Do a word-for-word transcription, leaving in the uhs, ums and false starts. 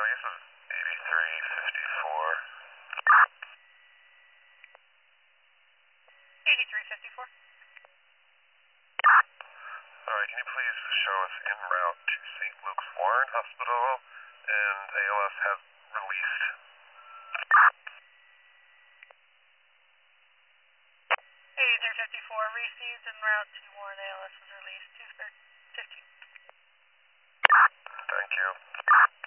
this is eighty-three fifty-four. eighty-three fifty-four. Alright, can you please show us en route to Saint Luke's Warren Hospital, and A L S has released. eighty-three fifty-four, received en route to Warren. A L S was released two fifteen. Thank you.